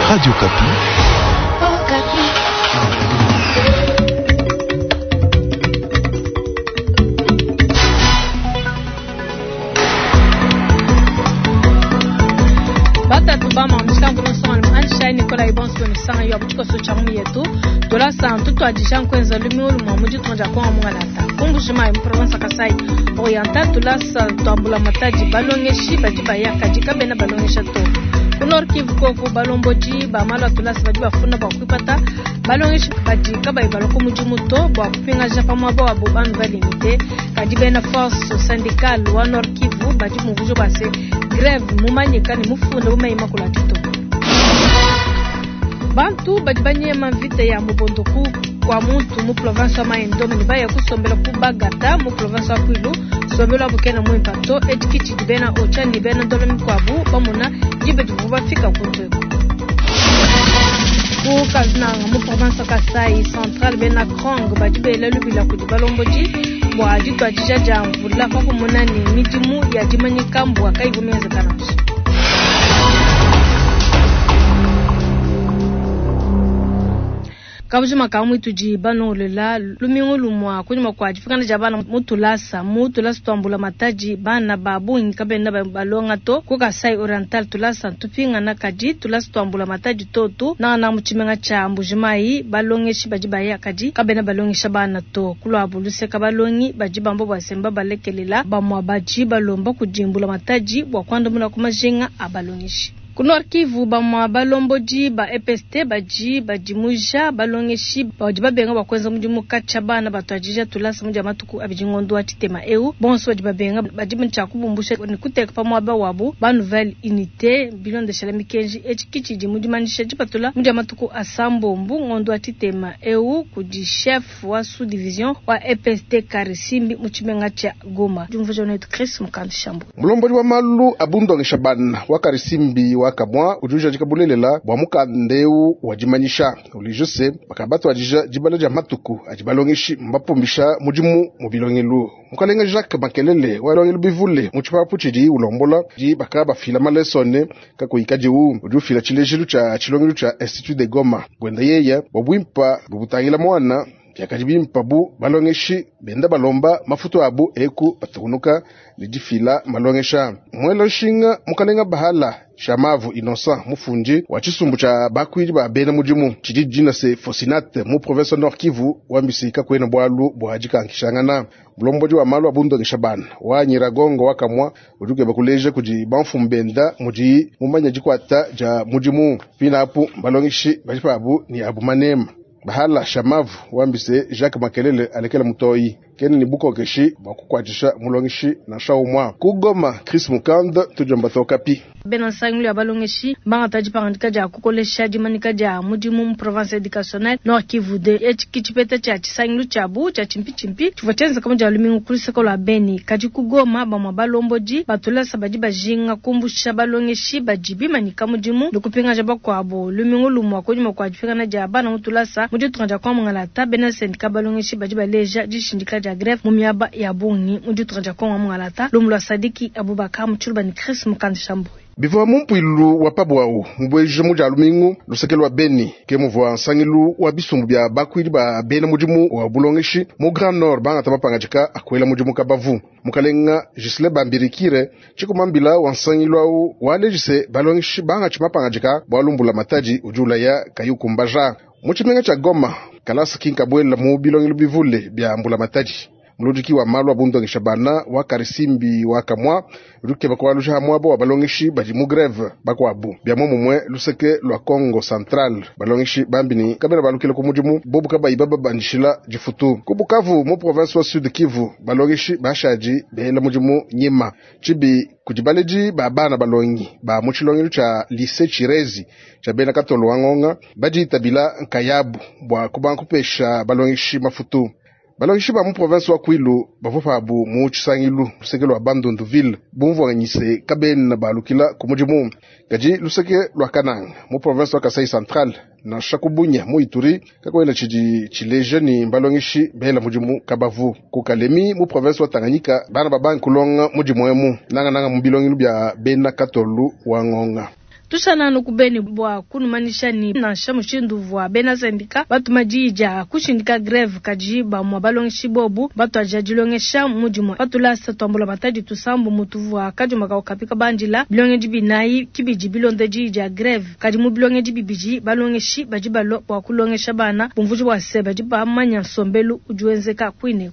Radio Kapi. Kapi. Bata tubama mshikambo nosoma ansha Nicola Ibonso ni sanga yo abuchiko so chamu yetu dola santu to adishan kwenza lumiulu mamuji tonja kwa mungalata kumbushima mu province Kasai Oriental dola santu ambula mataji balongeshi bajiba yakajika bena balongesha to Nord Kivu Kofu balomboji ba mala tulasi bajiba funa ba kwipata balongeshi bajika ba ibaloko mujimuto ba kupinga japa mwaba wa bobanu balimite kajiba na force syndicale wa Nord Kivu bajimu vujo base grève mumanyika ni mufunda umayima kulatito bantu bajibanye mavite ya mubondoku kwa muntu mu province ma Indombe ni baya kusombela kubagata mu province Kwilu sombela bukena mu impato etikichi dibena ocha ni bena dolomi kwabu bamuna jibe duvuba fika kunjeko ku kazinanga mu province Kasai Central bena Krong bajibela lubila kudibalomboji bwaji twajija jamvula kwa kumunani mijimu ya jimanyi kambu akaivumeza kanashi Kabujuma kamu ituji bano lela lumingulu mwa kunyuma kwa jifikana jabana mutulasa tuambula mataji bana babu inkabenda balonga to kuka sai oriental tulasa tupinga na kaji tulasa tuambula mataji totu na muchimenga cha mbujimai balongeshi bajibaya kaji kabena balongesha bana to kulwa buluse kabalongi bajibambo basemba balekelela bamwa baji balomba kujimbula mataji bwa kwanda muna kumajenga abalongeshi Kunor Kivu bamwa balomboji ba EPST bajimuja balongeshi bajibabenga bakwenza mujimu kacha bana batwajija tulasa muja matuku abijingondo atitema eu bonso bajibabenga bajibuncha kubumbusha nikuteka pamwa ba wabu ba nouvelle unité bilon de chalami kenji echikichi jimujimanisha jipatula muja matuku asambo ngondo atitema eu kuji chef wa sous division wa EPST Karisimbi muchimenga cha Goma jumvujo netu Chris Mukandishambo mulomboji wa malu abundo Shabana wa Karisimbi wakamwa ujuja jikabulelela bwa mukandeu wajimanyisha ulijose bakabatu wajija jibala ja matuku ajibalongeshi mbapombisha mujimu mubilongelu mukalenga Jacques Makelele walongelu bivule muchipapu chidi ulombola ji bakaba fila malesone kakoyikaje ujufila chilejilu cha chilongelu cha Institut de Goma gwenda yeya bobwimpa bubutangila mwana yakajibimpa bu balongeshi benda balomba mafuto abu eku batunuka lijifila malongesha mwelo shinga mukalenga bahala Shamavu Innocent mufunji wachisumbu cha bakwiri ba bena mujimu chijijina se Fosinate mu province Nord Kivu wambisika kwena bwalu bwajika nkishangana mulomboji wa malu abundo Shabana wa Nyiragongo wakamwa ujuke bakuleje kuji banfumbenda muji mumanya jikwata ja mujimu pinapu balongishi bajipabu ni abu manema bahala Shamavu wambise Jacques Makelele alekela mutoi keni ni buko keshi bakukwajisha mulongishi na shaumwa kugoma Chris Mukanda tujamba Kapi bena sangulu ya balongeshi banga taji pangandika ja kukolesha jimanika ja mujimu province educationnel Nord Kivu de echikichipeta cha chisangulu cha bu cha chimpi chivochenza kama ja lumingu kulise kola beni kaji kugoma bamwa balomboji batula sabaji bajinga kumbusha balongeshi bajibi manika mujimu lukupinga jaba kwa bo lumingu lumwa konyuma kwa jifika na ja bana mutulasa mujitu tronja kwa mngalata bena sendika balongeshi bajiba leja jishindika ja grève mumiaba ya bungi mujitu tronja kwa mngalata lumulwa Sadiki Abubakar mchulba ni Chris Mukandishambo Biva mumpuilu wapabwao mbweje muja lumingu lusekelo wa beni ke muvwa sangilu wa bisumbu bya bakwiri ba bena mujimu wa bulongeshi mu Grand Nord banga tabapangajika akwela mujimu kabavu mukalenga Gisle Bambirikire chikumambila wa sangilu au walejise balongeshi banga chimapangajika bwalumbula mataji ujula ya kayukumbaja muchimenga cha Goma kalasa kinkabwela mu bilongilu bivule bya mbula mataji muludiki wa malu abundo Shabana wa Karisimbi wakamwa ruke bakwalusha hamwabo wa balongishi bajimu greve bakwabu byamo mumwe luseke lwa Congo Central balongishi bambini kabera balukile ku mujimu bobu kaba ibaba bandishila jifutu kubukavu mu province wa Sud Kivu balongishi bashaji bela mujimu nyima chibi kujibaleji babana balongi ba muchilongilu cha lycée Chirezi cha bena katolo wangonga baji tabila nkayabu bwa kubankupesha balongishi mafutu balongishi ba mu province wa Kwilu bavufabu mu chisangilu lusekelo wa Bandunduville bumvu nganyise kabena balukila ku mujimu gaji luseke lwa Kananga mu province wa Kasai Central na Shakubunya mu Ituri kakwenda chileje ni balongishi bela mujimu kabavu ku Kalemi mu province wa Tanganyika bana babankulonga mujimu emu nanga mubilongilu bya bena katolu wangonga Tushana no kubeni bwa kunumanisha ni na shamushindu vwa bena sendika batu majija kushindika greve kajiba mwa balongishi bobu batu ajajilongesha mujimo batu lasa tombola mataji tusambu mutuvwa kajuma ka okapika banjila bilonge jibinayi kibiji bilonde jija greve kajimu bilonge jibibiji balongishi bajibalo bwa kulongesha bana bumvuji bwa seba jiba manya sombelu ujuenzeka kwine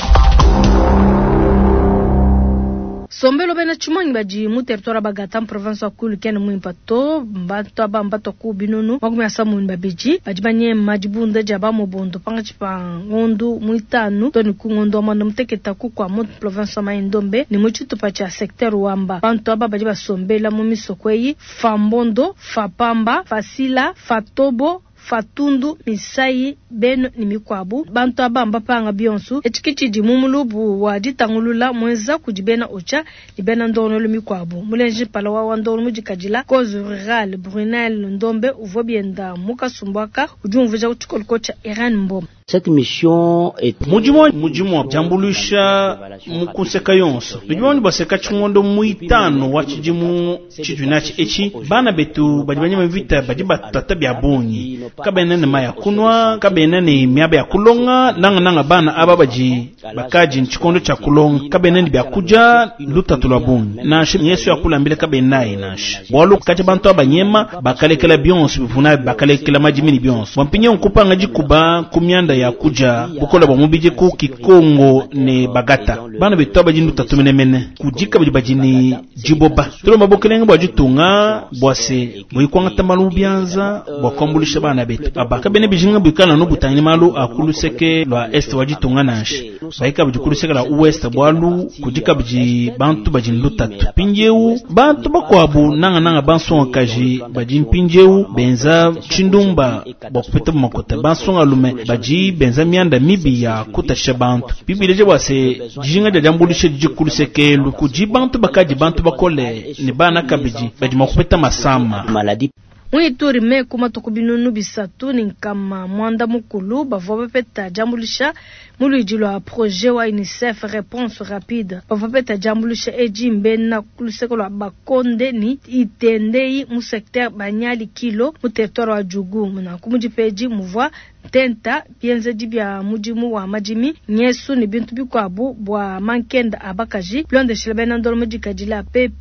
Sombelo bena chumangi baji mu territoire bagata province wa Kulu ken mu impato mbato ku binunu magumi asamu babiji baji banye majibunda jaba mu bondo panga chipa ngondu mu itanu toni ku ngondo amanda muteketa ku kwa mu province wa Indombe ni mu chitupa cha secteur wamba bantu aba baji basombela mu misokweyi fambondo fapamba fasila fatobo Fatundu Misai beno ni mikwabu bantu abamba panga bionsu echikichi di mumulubu wa ditangulula mwenza kujibena ocha ibena ndono lu mikwabu mulenji palawa wa ndono mujikajila kozu rural Brunel Ndombe uvobienda mukasumbwaka ujumvuja uchikolkocha Iran mboma. Cette mission est mujimo jambulusha mukuseka yonso bijiboni baseka chungondo muitano wachijimu chijunachi echi bana betu bajibanye mvita bajiba tata bya bonyi kabene ne maya kunwa kabene ne miaba ya kulonga nanga bana aba baji bakaji nchikondo cha kulonga kabene ne bya kuja lutatu lwa bonyi na Yesu yakula mbele kabene nayi nashi bwalu kaje bantu abanyema bakalekela bionso bivuna bakalekela majimini bionso wampinye nkupanga jikuba kumyanda ya kuja bukola bamubije ku Kikongo ne Bagata bana bitaba jindu tatumenemene kujika bajini jiboba tulo mabokelenga bwajutunga bwase boyikwanga tamalu byanza bwakombulisha bana betu abaka bene bijinga bukana no butani malu akuluseke lwa est wajitunga nashi baika bujukuluseka la west bwalu kujika biji bantu bajindu tatu pinjeu bantu bakwabu nanga banso kaji bajin pinjeu benza chindumba bokupeta makota banso alume baji benza mianda mibi ya kutasha bantu bibileje wase jinga jambulishe jikuluseke lukuji bantu bakaji bantu bakole ni bana kabiji baji makupeta masama maladie. Uituri me kuma tokubinunu bisatu ni kama mwanda mukulu bavobe peta jambulisha muluijilo a projet wa UNICEF réponse rapide bavobe peta jambulisha ejimbe na kuluseko lwa bakonde ni itendei mu secteur banyali kilo mu territoire wa Jugu na kumujipeji muvwa tenta pienze dibia mujimu wa majimi nyesu ni bintu bikwabu bwa mankenda abakaji blonde shilebena ndolo mujikajila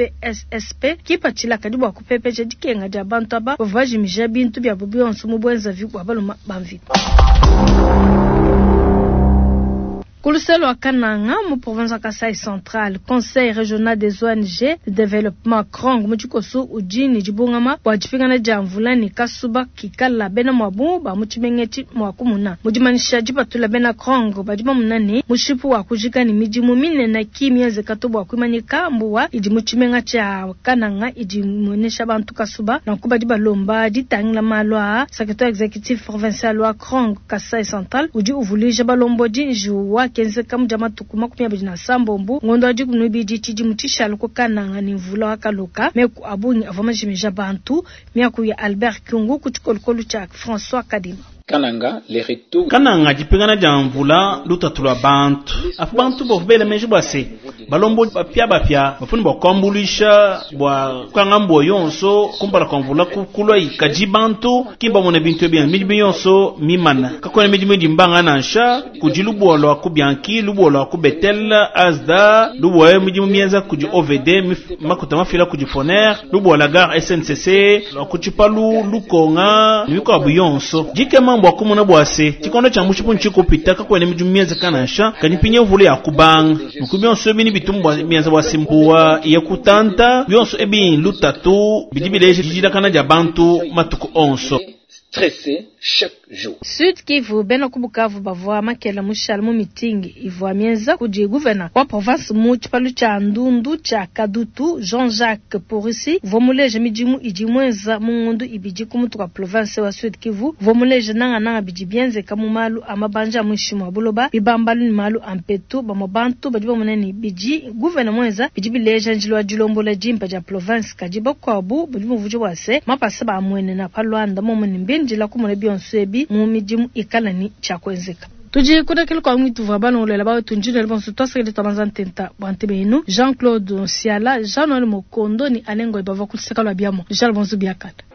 PPSSP kipachila kadibwa ku PPJ dikenga ja bantu aba vaji mija bintu bya bubionso mubwenza vikwa baluma bamvi Kuluselo wa Kananga, mu province Kasai Central, Conseil régional des ONG de développement Krong, mchikosu ujini jibungama, wajifingana jamvulani kasuba kikala bena mwabu, ba mchimengeti mwakumuna. Mujimanisha jipatula bena Krong, bajiba munani, mushipu wakujika ni mijimu mine na kimieze katobu wakumanyika mbuwa, ijimuchimenga cha Kananga, ijimuonesha bantu kasuba, na kubajiba lomba, ditangla malwa, secrétaire exécutif provincial wa Krong, Kasai Central, uji uvulija balombo jinjuwa, kenze kamujama tukuma kumya bajina sambombu ngondo aji kunubiji chiji mutisha luko Kananga ni mvula wakaloka meku abunyi avamajimija bantu miyaku ya Albert Kyungu kuchikolkolu cha François Kadima Kananga jipingana jamvula lutatula bantu afu bantu bofbele meji base balombo bapya bafuni bakombulisha bwa kangambo yonso kumpala konvula kukulwa ikaji bantu kimba mona bintu bien miji yonso mimana kakone miji mbanga nansha kujilubo lo akubyanki lubo lo akubetel azda lubo miji mienza kuji OVD makuta mafila kuji Foner lubo la gare SNCC lo kuchipalu lukonga niko abuyonso jikema mambo akumuna bwase chikondo cha mushipu nchiko pitaka kwa nemi jumienza kanasha kanipinye uvule ya kubang mukubionso ebi ni bitumbwa mienza wasimbuwa iya kutanta bionso ebi lutatu bidibileje jijida kana jabantu matuku onso stressé chaque jour. Sud Kivu bena kubukavu bavwa makela mushalmu mitingi ivwa mienza kuji gouverneur wa province mu chipalu cha Ndundu cha Kadutu Jean-Jacques Porisi vomuleje mijimu ijimwenza mungundu ibiji kumutuka province wa Sud Kivu vomuleje nanga biji bienze kamumalu amabanja mwishimu abuloba bibambalu ni malu ampetu bamobantu bajiba muneni biji gouverneur mwenza biji bileje njilwa jilombola jimpa ja province kajiba kwabu bujimu vujo wase mapasaba amwene na palwanda momoni mbinjila kumune bionsebi mu mijimu ikalani cha kwenzeka. tuji kuda kile kwa mwitu vabana ulela bawe tunjile le bonso tosa ile tabanza ntenta bantebenu Jean-Claude Siala Jean-Noël Mokondo ni alengo ibava kuliseka lwa biamo Jean bonso biakata